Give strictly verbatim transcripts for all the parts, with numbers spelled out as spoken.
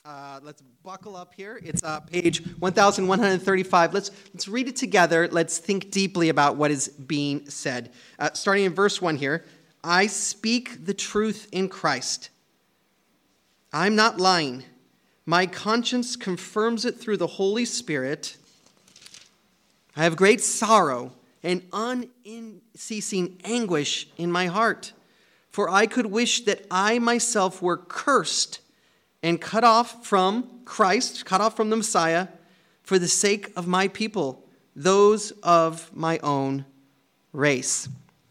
Uh, let's buckle up here. It's uh, page one thousand one hundred thirty-five. Let's let's read it together. Let's think deeply about what is being said. Uh, starting in verse one here. I speak the truth in Christ. I'm not lying. My conscience confirms it through the Holy Spirit. I have great sorrow and unceasing anguish in my heart, for I could wish that I myself were cursed and cut off from Christ, cut off from the Messiah, for the sake of my people, those of my own race.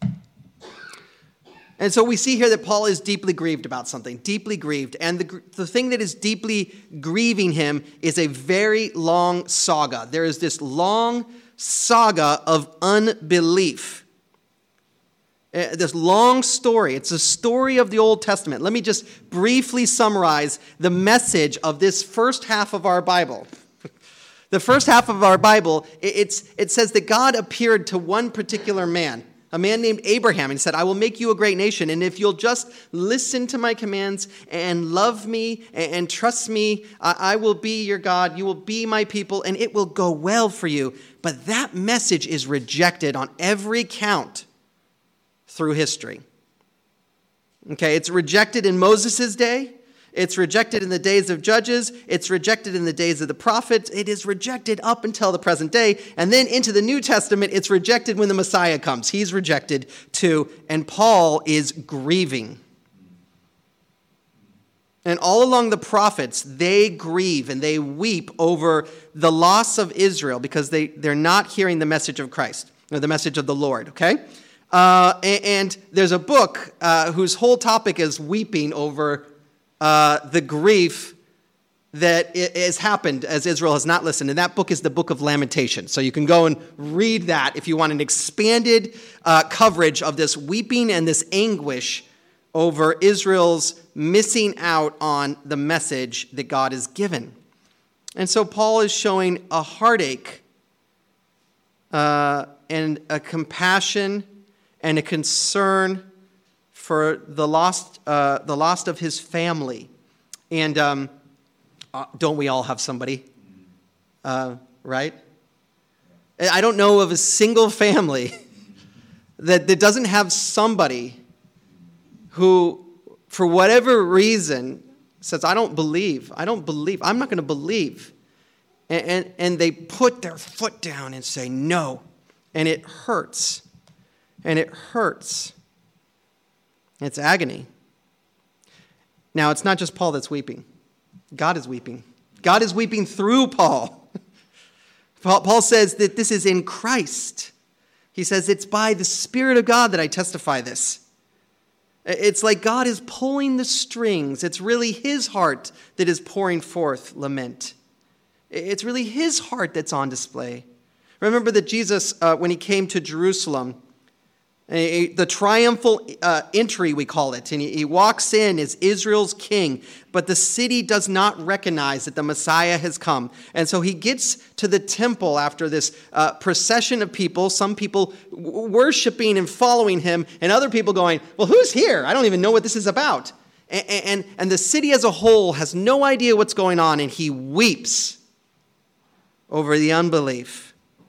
And so we see here that Paul is deeply grieved about something, deeply grieved. And the, the thing that is deeply grieving him is a very long saga. There is this long saga of unbelief. This long story. It's a story of the Old Testament. Let me just briefly summarize the message of this first half of our Bible. The first half of our Bible, it's, it says that God appeared to one particular man, a man named Abraham, and said, I will make you a great nation, and if you'll just listen to my commands and love me and trust me, I will be your God, you will be my people, and it will go well for you. But that message is rejected on every count through history. Okay, it's rejected in Moses' day. It's rejected in the days of Judges. It's rejected in the days of the prophets. It is rejected up until the present day. And then into the New Testament, it's rejected when the Messiah comes. He's rejected too. And Paul is grieving. And all along the prophets, they grieve and they weep over the loss of Israel because they, they're not hearing the message of Christ or the message of the Lord, okay? Uh, and, and there's a book uh, whose whole topic is weeping over uh, the grief that has happened as Israel has not listened. And that book is the Book of Lamentations. So you can go and read that if you want an expanded uh, coverage of this weeping and this anguish over Israel's missing out on the message that God has given. And so Paul is showing a heartache uh, and a compassion and a concern for the lost, uh, the lost of his family. And um, uh, don't we all have somebody, uh, right? I don't know of a single family that, that doesn't have somebody who, for whatever reason, says, I don't believe, I don't believe, I'm not going to believe. And, and, and they put their foot down and say no, and it hurts. And it hurts. It's agony. Now, it's not just Paul that's weeping. God is weeping. God is weeping through Paul. Paul says that this is in Christ. He says, it's by the Spirit of God that I testify this. It's like God is pulling the strings. It's really his heart that is pouring forth lament. It's really his heart that's on display. Remember that Jesus, uh, when he came to Jerusalem, the triumphal uh, entry, we call it, and he, he walks in as Israel's king, but the city does not recognize that the Messiah has come. And so he gets to the temple after this uh, procession of people, some people w- worshiping and following him, and other people going, well, who's here? I don't even know what this is about. And, and, and the city as a whole has no idea what's going on, and he weeps over the unbelief.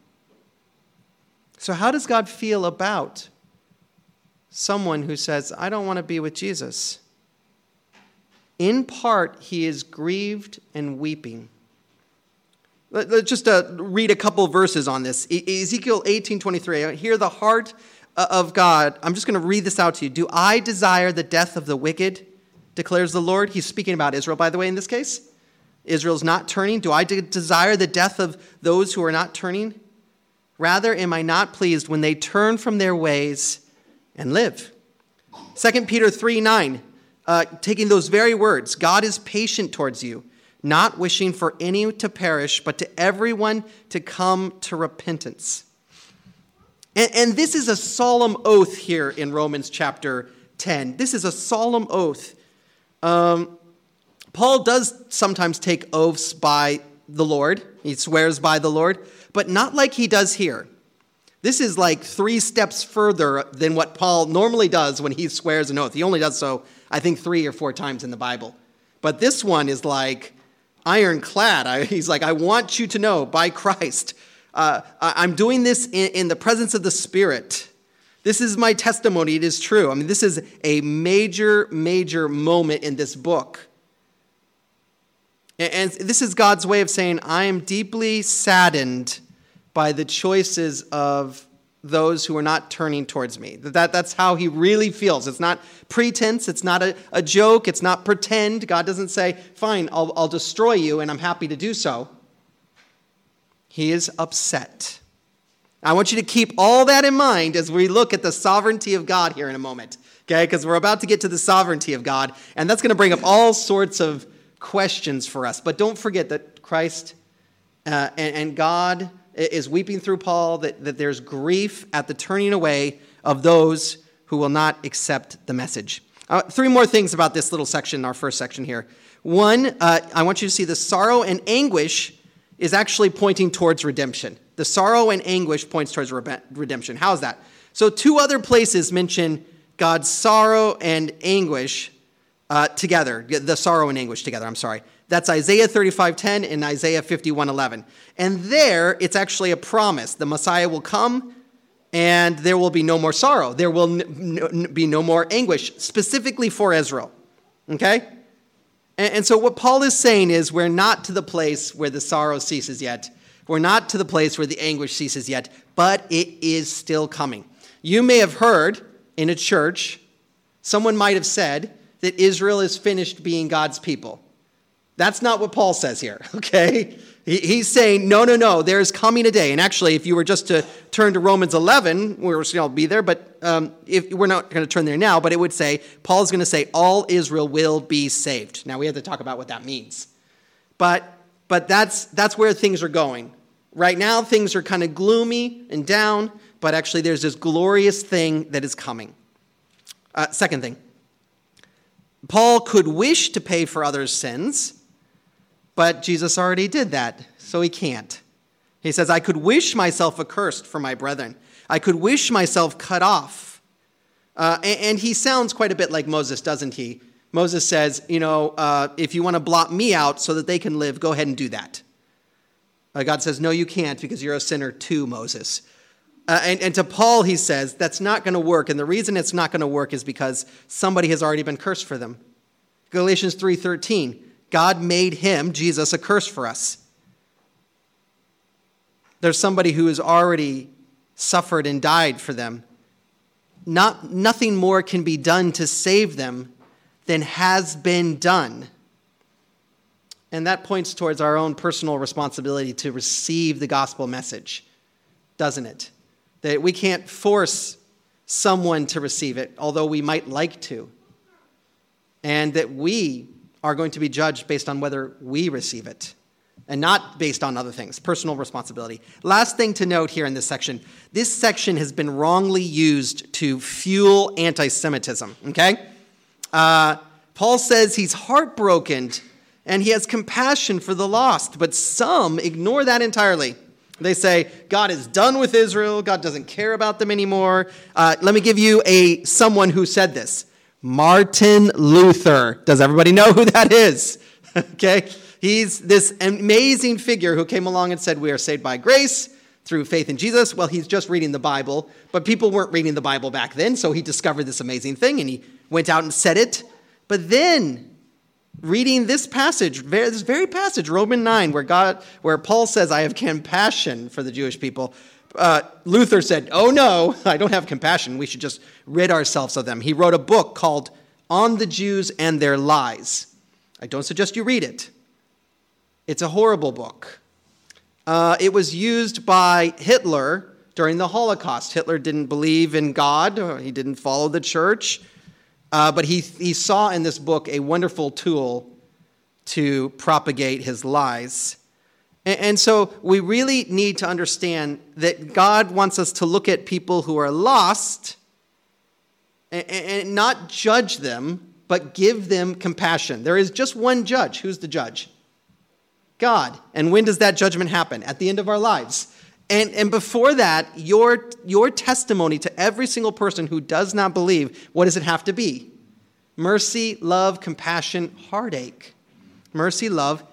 So how does God feel about someone who says, I don't want to be with Jesus? In part, he is grieved and weeping. Let's just uh, read a couple verses on this. E- Ezekiel eighteen twenty-three. Hear the heart of God. I'm just going to read this out to you. Do I desire the death of the wicked, declares the Lord? He's speaking about Israel, by the way, in this case. Israel's not turning. Do I de- desire the death of those who are not turning? Rather, am I not pleased when they turn from their ways and live? Second Peter three nine, uh, taking those very words, God is patient towards you, not wishing for any to perish, but to everyone to come to repentance. And, and this is a solemn oath here in Romans chapter ten. This is a solemn oath. Um, Paul does sometimes take oaths by the Lord. He swears by the Lord, but not like he does here. This is like three steps further than what Paul normally does when he swears an oath. He only does so, I think, three or four times in the Bible. But this one is like, ironclad. I, he's like, I want you to know by Christ, uh, I'm doing this in, in the presence of the Spirit. This is my testimony. It is true. I mean, this is a major, major moment in this book. And, and this is God's way of saying, I am deeply saddened by the choices of those who are not turning towards me. That, that's how he really feels. It's not pretense. It's not a, a joke. It's not pretend. God doesn't say, fine, I'll, I'll destroy you, and I'm happy to do so. He is upset. I want you to keep all that in mind as we look at the sovereignty of God here in a moment, okay? Because we're about to get to the sovereignty of God, and that's going to bring up all sorts of questions for us. But don't forget that Christ uh, and, and God is weeping through Paul, that, that there's grief at the turning away of those who will not accept the message. Uh, three more things about this little section, our first section here. One, uh, I want you to see the sorrow and anguish is actually pointing towards redemption. The sorrow and anguish points towards re- redemption. How is that? So two other places mention God's sorrow and anguish uh, together, the sorrow and anguish together, I'm sorry. That's Isaiah thirty-five ten and Isaiah fifty-one eleven. And there, it's actually a promise. The Messiah will come, and there will be no more sorrow. There will n- n- be no more anguish, specifically for Israel. Okay? And, and so what Paul is saying is we're not to the place where the sorrow ceases yet. We're not to the place where the anguish ceases yet, but it is still coming. You may have heard in a church, someone might have said that Israel is finished being God's people. That's not what Paul says here, okay? He, he's saying, no, no, no, there's coming a day. And actually, if you were just to turn to Romans eleven, we're going to be there, but um, if we're not going to turn there now, but it would say, Paul's going to say, all Israel will be saved. Now, we have to talk about what that means. But but that's that's where things are going. Right now, things are kind of gloomy and down, but actually there's this glorious thing that is coming. Uh, second thing, Paul could wish to pay for others' sins, but Jesus already did that, so he can't. He says, I could wish myself accursed for my brethren. I could wish myself cut off. Uh, and, and he sounds quite a bit like Moses, doesn't he? Moses says, you know, uh, if you want to blot me out so that they can live, go ahead and do that. Uh, God says, no, you can't because you're a sinner too, Moses. Uh, and, and to Paul, he says, that's not going to work. And the reason it's not going to work is because somebody has already been cursed for them. Galatians three thirteen, God made him, Jesus, a curse for us. There's somebody who has already suffered and died for them. Not, nothing more can be done to save them than has been done. And that points towards our own personal responsibility to receive the gospel message, doesn't it? That we can't force someone to receive it, although we might like to. And that we are going to be judged based on whether we receive it and not based on other things, personal responsibility. Last thing to note here in this section, this section has been wrongly used to fuel anti-Semitism, okay? Uh, Paul says he's heartbroken and he has compassion for the lost, but some ignore that entirely. They say, God is done with Israel. God doesn't care about them anymore. Uh, let me give you a someone who said this. Martin Luther. Does everybody know who that is? Okay. He's this amazing figure who came along and said, we are saved by grace through faith in Jesus. Well, he's just reading the Bible, but people weren't reading the Bible back then, so he discovered this amazing thing, and he went out and said it. But then, reading this passage, this very passage, Romans nine, where God, where Paul says, I have compassion for the Jewish people, uh, Luther said, oh no, I don't have compassion. We should just rid ourselves of them. He wrote a book called On the Jews and Their Lies. I don't suggest you read it. It's a horrible book. Uh, it was used by Hitler during the Holocaust. Hitler didn't believe in God. Or he didn't follow the church. Uh, but he, he saw in this book a wonderful tool to propagate his lies. And, and so we really need to understand that God wants us to look at people who are lost and, and not judge them, but give them compassion. There is just one judge. Who's the judge? God. And when does that judgment happen? At the end of our lives. And, and before that, your, your testimony to every single person who does not believe, what does it have to be? Mercy, love, compassion, heartache. Mercy, love,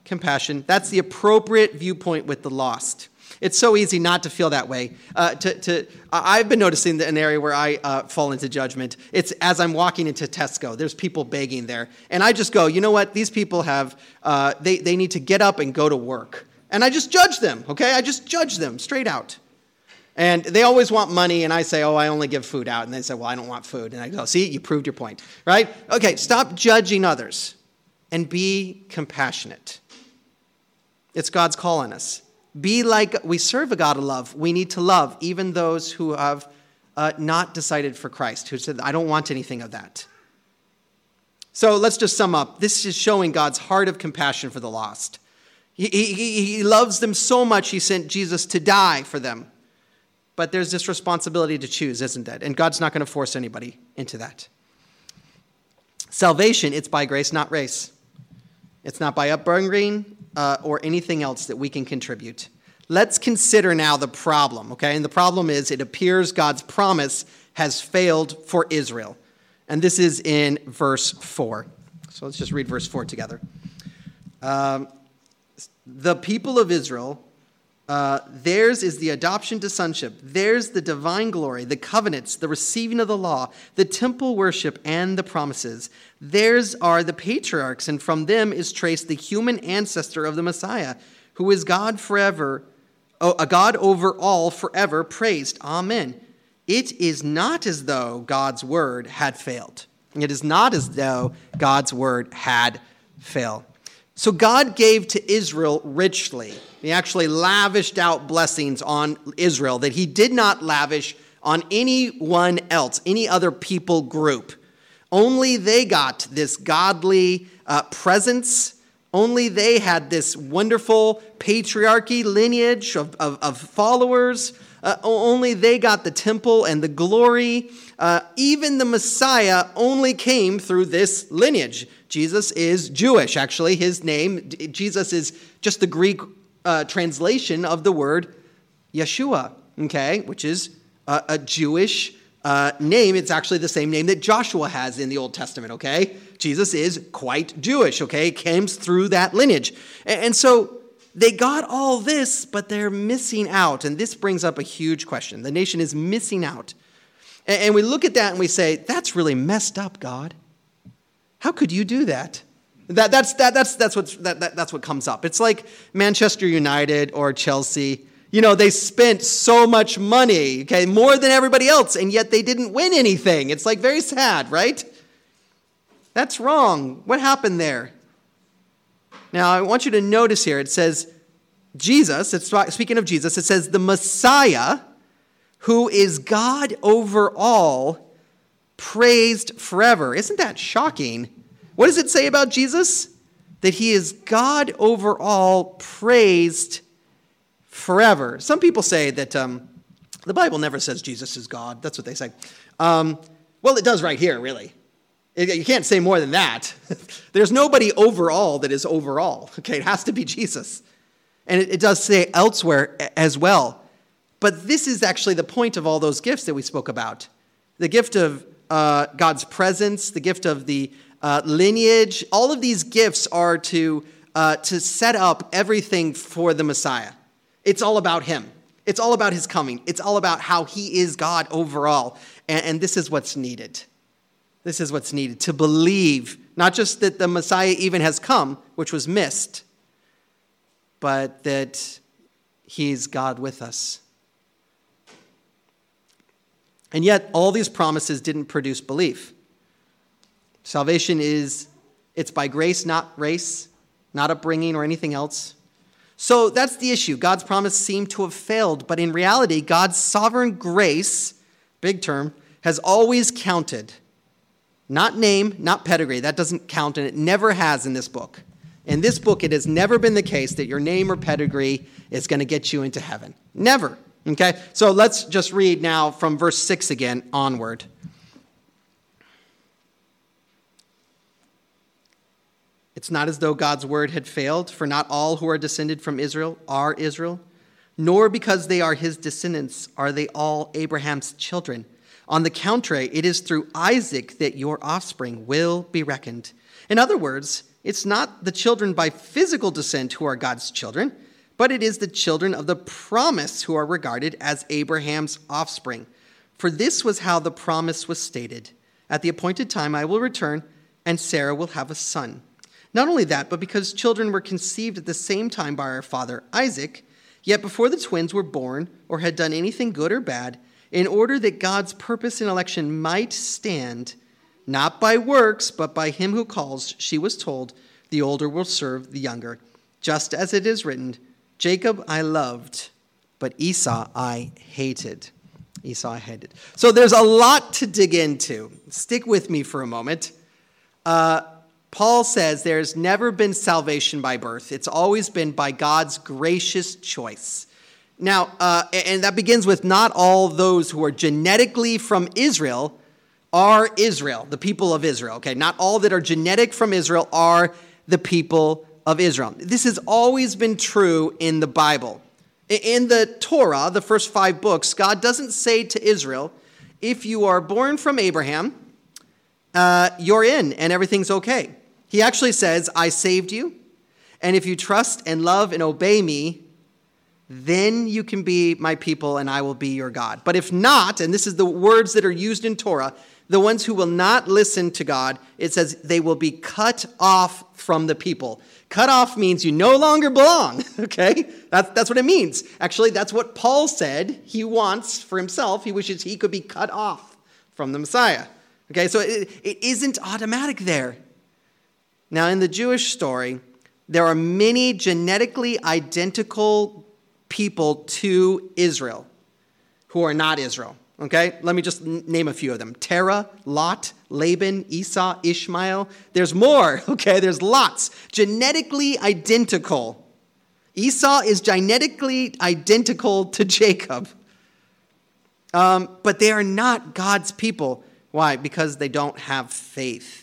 compassion. That's the appropriate viewpoint with the lost. It's so easy not to feel that way. Uh, to, to, I've been noticing an area where I uh, fall into judgment. It's as I'm walking into Tesco. There's people begging there. And I just go, you know what? These people have, uh, they, they need to get up and go to work. And I just judge them, okay? I just judge them straight out. And they always want money, and I say, oh, I only give food out. And they say, well, I don't want food. And I go, see, you proved your point, right? Okay, stop judging others and be compassionate. It's God's call on us. Be like, we serve a God of love. We need to love even those who have uh, not decided for Christ, who said, I don't want anything of that. So let's just sum up. This is showing God's heart of compassion for the lost. He, he, he loves them so much, he sent Jesus to die for them. But there's this responsibility to choose, isn't it? And God's not going to force anybody into that. Salvation, it's by grace, not race. It's not by upbringing uh, or anything else that we can contribute. Let's consider now the problem, okay? And the problem is it appears God's promise has failed for Israel. And this is in verse four. So let's just read verse four together. Um, the people of Israel, uh, theirs is the adoption to sonship. Theirs the divine glory, the covenants, the receiving of the law, the temple worship, and the promises. Theirs are the patriarchs, and from them is traced the human ancestor of the Messiah, who is God forever, oh, a God over all forever, praised. Amen. It is not as though God's word had failed. It is not as though God's word had failed. So God gave to Israel richly. He actually lavished out blessings on Israel that he did not lavish on anyone else, any other people group. Only they got this godly uh, presence. Only they had this wonderful patriarchy lineage of, of, of followers. Uh, only they got the temple and the glory. Uh, even the Messiah only came through this lineage. Jesus is Jewish. Actually, his name, Jesus, is just the Greek uh, translation of the word Yeshua, okay, which is a, a Jewish uh, name. It's actually the same name that Joshua has in the Old Testament, okay? Jesus is quite Jewish, okay? Comes through that lineage. And, and so they got all this, but they're missing out. And this brings up a huge question. The nation is missing out. And, and we look at that and we say, that's really messed up, God. How could you do that? That that's that that's that's what that, that that's what comes up. It's like Manchester United or Chelsea. You know, they spent so much money, okay, more than everybody else, and yet they didn't win anything. It's like very sad, right? That's wrong. What happened there? Now, I want you to notice here. It says Jesus. It's speaking of Jesus. It says the Messiah, who is God over all, praised forever. Isn't that shocking? What does it say about Jesus? That he is God over all, praised forever. Some people say that um, the Bible never says Jesus is God. That's what they say. Um, well, it does right here, really. It, you can't say more than that. There's nobody overall that is overall. Okay, it has to be Jesus. And it, it does say elsewhere as well. But this is actually the point of all those gifts that we spoke about. The gift of Uh, God's presence, the gift of the uh, lineage. All of these gifts are to uh, to set up everything for the Messiah. It's all about him. It's all about his coming. It's all about how he is God overall. And, and this is what's needed. This is what's needed. To believe, not just that the Messiah even has come, which was missed, but that he's God with us. And yet, all these promises didn't produce belief. Salvation is, it's by grace, not race, not upbringing or anything else. So that's the issue. God's promise seemed to have failed, but in reality, God's sovereign grace, big term, has always counted. Not name, not pedigree. That doesn't count, and it never has in this book. In this book, it has never been the case that your name or pedigree is going to get you into heaven. Never. Okay, so let's just read now from verse six again onward. It's not as though God's word had failed, for not all who are descended from Israel are Israel, nor because they are his descendants are they all Abraham's children. On the contrary, it is through Isaac that your offspring will be reckoned. In other words, it's not the children by physical descent who are God's children, but it is the children of the promise who are regarded as Abraham's offspring. For this was how the promise was stated. At the appointed time I will return, and Sarah will have a son. Not only that, but because children were conceived at the same time by our father Isaac, yet before the twins were born or had done anything good or bad, in order that God's purpose in election might stand, not by works, but by him who calls, she was told, the older will serve the younger. Just as it is written, Jacob I loved, but Esau I hated. Esau I hated. So there's a lot to dig into. Stick with me for a moment. Uh, Paul says there's never been salvation by birth. It's always been by God's gracious choice. Now, uh, and that begins with not all those who are genetically from Israel are Israel, the people of Israel. Okay, not all that are genetic from Israel are the people of Israel. This has always been true in the Bible. In the Torah, the first five books, God doesn't say to Israel, if you are born from Abraham, uh, you're in and everything's okay. He actually says, I saved you, and if you trust and love and obey me, then you can be my people and I will be your God. But if not, and this is the words that are used in Torah, the ones who will not listen to God, it says they will be cut off from the people. Cut off means you no longer belong, okay? That's, that's what it means. Actually, that's what Paul said he wants for himself. He wishes he could be cut off from the Messiah. Okay, so it, it isn't automatic there. Now, in the Jewish story, there are many genetically identical people to Israel who are not Israel. Okay, let me just name a few of them. Terah, Lot, Laban, Esau, Ishmael. There's more, okay? There's lots. Genetically identical. Esau is genetically identical to Jacob. Um, but they are not God's people. Why? Because they don't have faith.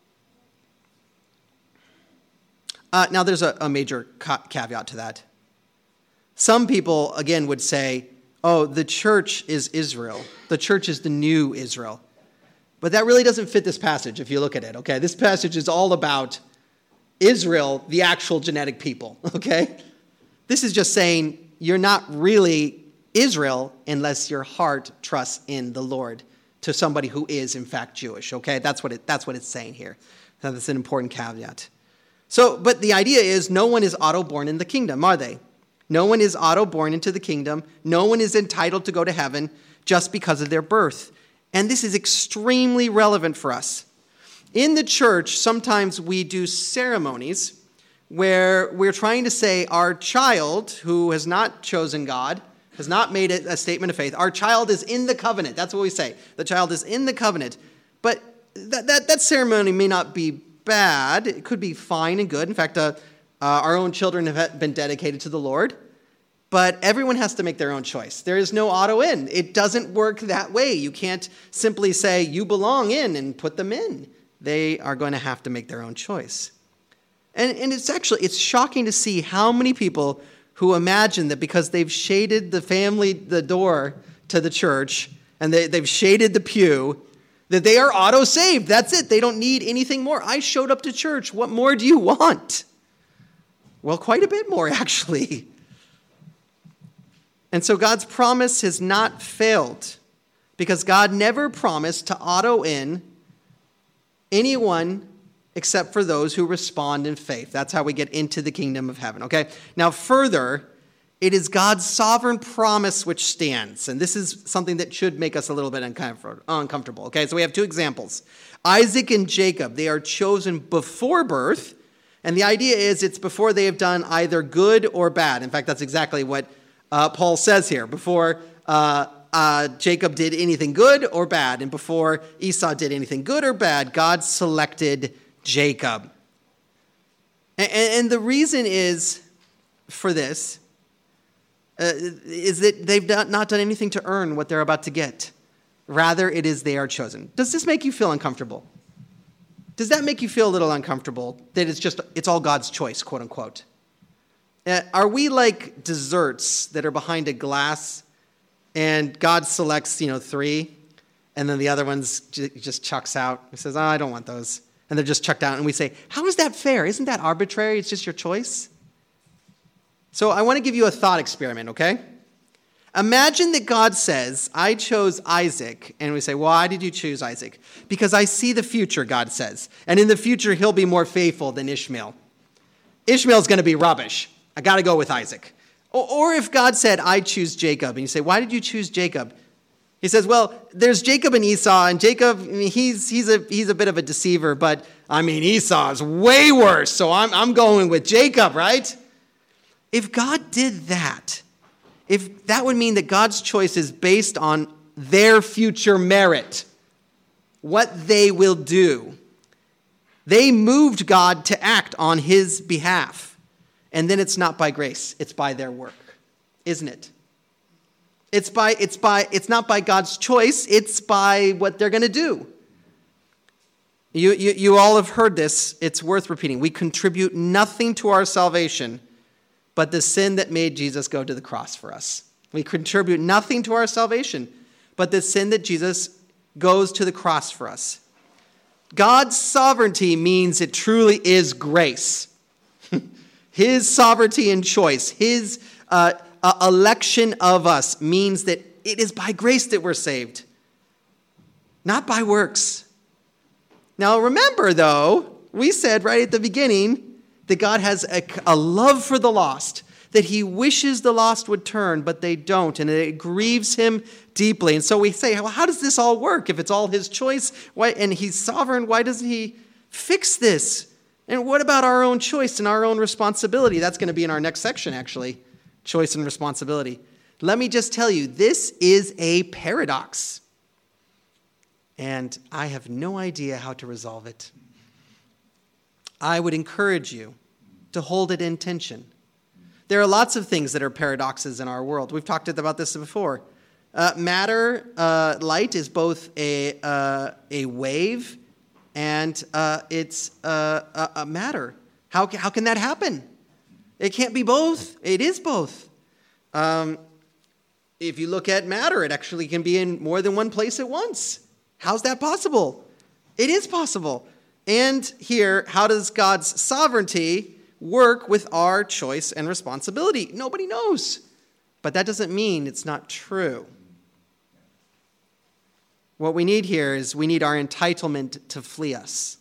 Uh, now, there's a, a major ca- caveat to that. Some people, again, would say, oh, the church is Israel. The church is the new Israel. But that really doesn't fit this passage if you look at it, okay? This passage is all about Israel, the actual genetic people, okay? This is just saying you're not really Israel unless your heart trusts in the Lord to somebody who is, in fact, Jewish, okay? That's what it, that's what it's saying here. Now, that's an important caveat. So, but the idea is no one is auto-born in the kingdom, are they? No one is auto-born into the kingdom. No one is entitled to go to heaven just because of their birth. And this is extremely relevant for us. In the church, sometimes we do ceremonies where we're trying to say our child who has not chosen God, has not made it a statement of faith, our child is in the covenant. That's what we say. The child is in the covenant. But that, that, that ceremony may not be bad. It could be fine and good. In fact, uh, Uh, our own children have been dedicated to the Lord, but everyone has to make their own choice. There is no auto-in. It doesn't work that way. You can't simply say, you belong in and put them in. They are going to have to make their own choice. And, and it's actually, it's shocking to see how many people who imagine that because they've shaded the family, the door to the church, and they, they've shaded the pew, that they are auto-saved. That's it. They don't need anything more. I showed up to church. What more do you want? Well, quite a bit more, actually. And so God's promise has not failed because God never promised to auto-in anyone except for those who respond in faith. That's how we get into the kingdom of heaven, okay? Now, further, it is God's sovereign promise which stands. And this is something that should make us a little bit uncomfortable, okay? So we have two examples. Isaac and Jacob, they are chosen before birth. And the idea is it's before they have done either good or bad. In fact, that's exactly what uh, Paul says here. Before uh, uh, Jacob did anything good or bad, and before Esau did anything good or bad, God selected Jacob. And, and the reason is for this uh, is that they've not done anything to earn what they're about to get. Rather, it is they are chosen. Does this make you feel uncomfortable? Does that make you feel a little uncomfortable that it's just, it's all God's choice, quote unquote? Uh, are we like desserts that are behind a glass and God selects, you know, three And then the other ones j- just chucks out. He says, oh, I don't want those. And they're just chucked out. And we say, how is that fair? Isn't that arbitrary? It's just your choice. So I want to give you a thought experiment, okay? Imagine that God says, I chose Isaac. And we say, why did you choose Isaac? Because I see the future, God says. And in the future, he'll be more faithful than Ishmael. Ishmael's going to be rubbish. I got to go with Isaac. Or, or if God said, I choose Jacob. And you say, why did you choose Jacob? He says, well, there's Jacob and Esau. And Jacob, I mean, he's, he's, a, he's a bit of a deceiver. But, I mean, Esau is way worse. So I'm, I'm going with Jacob, right? If God did that, if that would mean that God's choice is based on their future merit, what they will do, they moved God to act on his behalf. And then it's not by grace, it's by their work, isn't it? It's by it's by it's not by God's choice, it's by what they're going to do. You, you you all have heard this, it's worth repeating. We contribute nothing to our salvation but the sin that made Jesus go to the cross for us. We contribute nothing to our salvation, but the sin that Jesus goes to the cross for us. God's sovereignty means it truly is grace. His sovereignty and choice, his uh, uh, election of us means that it is by grace that we're saved, not by works. Now remember, though, we said right at the beginning, that God has a, a love for the lost, that he wishes the lost would turn, but they don't, and it grieves him deeply. And so we say, well, how does this all work? If it's all his choice, why, and he's sovereign, why doesn't he fix this? And what about our own choice and our own responsibility? That's going to be in our next section, actually, choice and responsibility. Let me just tell you, this is a paradox, and I have no idea how to resolve it. I would encourage you to hold it in tension. There are lots of things that are paradoxes in our world. We've talked about this before. Uh, matter, uh, light, is both a uh, a wave and uh, it's uh, a, a matter. How, how can that happen? It can't be both. It is both. Um, if you look at matter, it actually can be in more than one place at once. How's that possible? It is possible. And here, how does God's sovereignty work with our choice and responsibility? Nobody knows. But that doesn't mean it's not true. What we need here is we need our entitlement to flee us.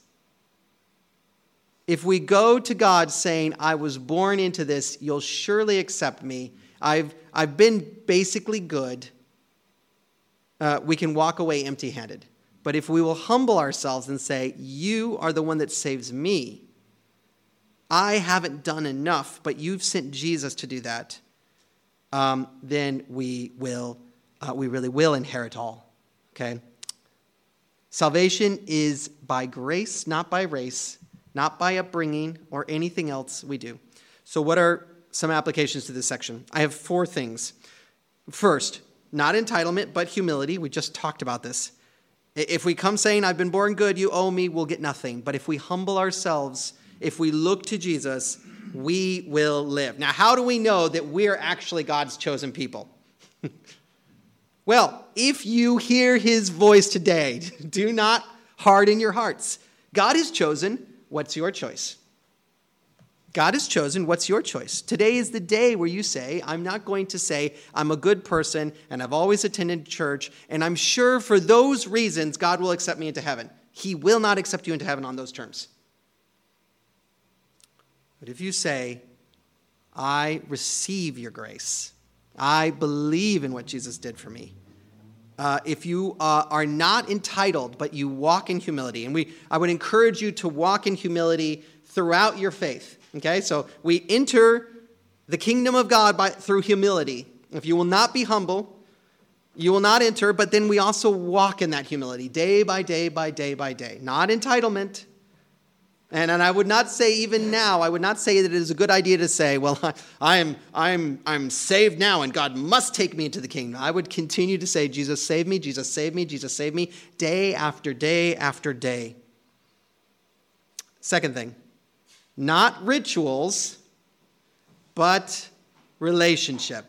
If we go to God saying, I was born into this, you'll surely accept me. I've, I've been basically good. Uh, we can walk away empty-handed. But if we will humble ourselves and say, you are the one that saves me, I haven't done enough, but you've sent Jesus to do that, um, then we will, uh, we really will inherit all, okay? Salvation is by grace, not by race, not by upbringing or anything else we do. So what are some applications to this section? I have four things. First, not entitlement, but humility. We just talked about this. If we come saying, I've been born good, you owe me, we'll get nothing. But if we humble ourselves, if we look to Jesus, we will live. Now, how do we know that we're actually God's chosen people? Well, if you hear his voice today, do not harden your hearts. God has chosen. What's your choice? God has chosen. What's your choice? Today is the day where you say, I'm not going to say I'm a good person and I've always attended church, and I'm sure for those reasons God will accept me into heaven. He will not accept you into heaven on those terms. But if you say, I receive your grace, I believe in what Jesus did for me. Uh, if you uh, are not entitled, but you walk in humility, and we, I would encourage you to walk in humility throughout your faith. Okay, so we enter the kingdom of God by through humility. If you will not be humble, you will not enter, but then we also walk in that humility day by day by day by day. Not entitlement. And, and I would not say even now, I would not say that it is a good idea to say, well, I, I am I'm I'm saved now and God must take me into the kingdom. I would continue to say, Jesus save me, Jesus save me, Jesus save me, day after day after day. Second thing, not rituals, but relationship.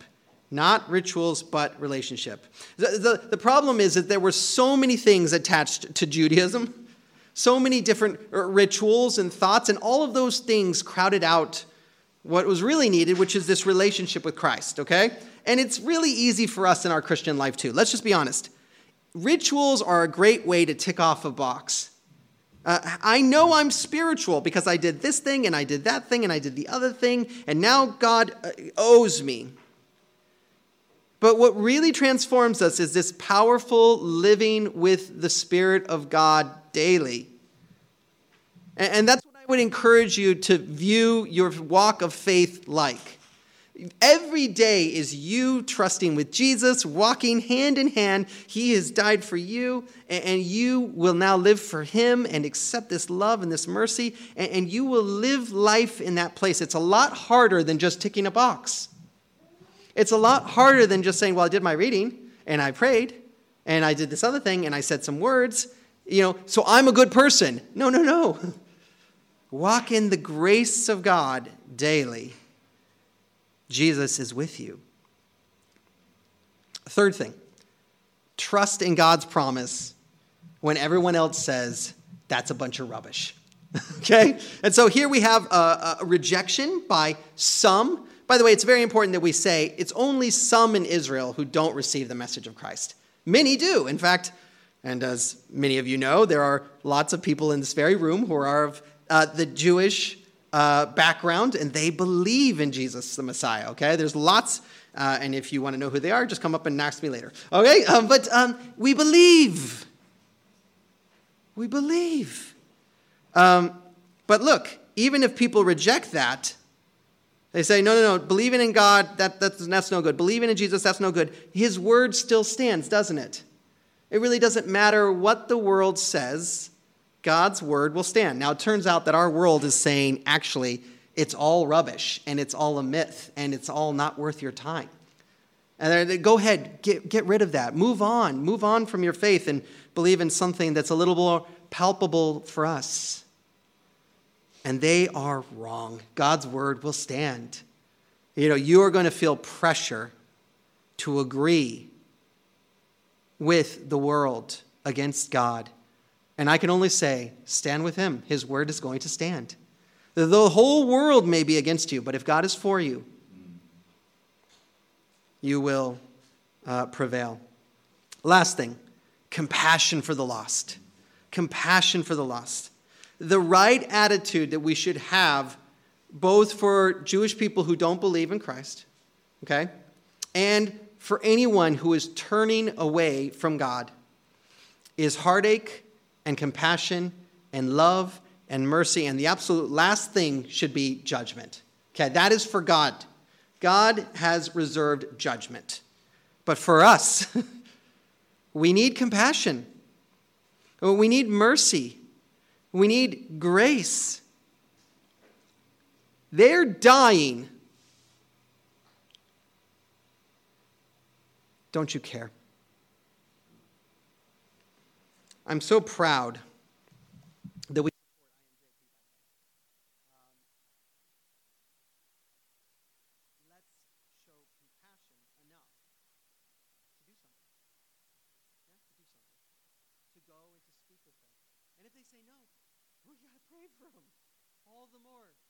Not rituals, but relationship. The, the, the problem is that there were so many things attached to Judaism, so many different rituals and thoughts, and all of those things crowded out what was really needed, which is this relationship with Christ, okay? And it's really easy for us in our Christian life too. Let's just be honest. Rituals are a great way to tick off a box. Uh, I know I'm spiritual because I did this thing and I did that thing and I did the other thing, and now God owes me. But what really transforms us is this powerful living with the Spirit of God daily. And, and that's what I would encourage you to view your walk of faith like. Every day is you trusting with Jesus, walking hand in hand. He has died for you, and, and you will now live for him and accept this love and this mercy, and, and you will live life in that place. It's a lot harder than just ticking a box. It's a lot harder than just saying, well, I did my reading, and I prayed, and I did this other thing, and I said some words, you know, so I'm a good person. No, no, no. Walk in the grace of God daily. Jesus is with you. Third thing, trust in God's promise when everyone else says that's a bunch of rubbish. Okay? And so here we have a, a rejection by some. By the way, it's very important that we say it's only some in Israel who don't receive the message of Christ. Many do. In fact, and as many of you know, there are lots of people in this very room who are of uh, the Jewish uh, background, and they believe in Jesus, the Messiah. Okay? There's lots, uh, and if you want to know who they are, just come up and ask me later. Okay? Um, but um, we believe. We believe. Um, but look, even if people reject that, they say, no, no, no, believing in God, that, that's, that's no good. Believing in Jesus, that's no good. His word still stands, doesn't it? It really doesn't matter what the world says. God's word will stand. Now, it turns out that our world is saying, actually, it's all rubbish, and it's all a myth, and it's all not worth your time. And they go ahead, get, get rid of that. Move on. Move on from your faith and believe in something that's a little more palpable for us. And they are wrong. God's word will stand. You know, you are going to feel pressure to agree with the world against God. And I can only say, stand with him. His word is going to stand. The whole world may be against you, but if God is for you, you will uh, prevail. Last thing, compassion for the lost. Compassion for the lost. The right attitude that we should have both for Jewish people who don't believe in Christ, okay, and for anyone who is turning away from God is heartache and compassion and love and mercy. And the absolute last thing should be judgment. Okay, that is for God. God has reserved judgment. But for us, we need compassion. We need mercy. We need grace. They're dying. Don't you care? I'm so proud that we let's show compassion enough to do something. Yeah, to do something. To go and to speak with them. And if they say no, we got to pray for them. All the more.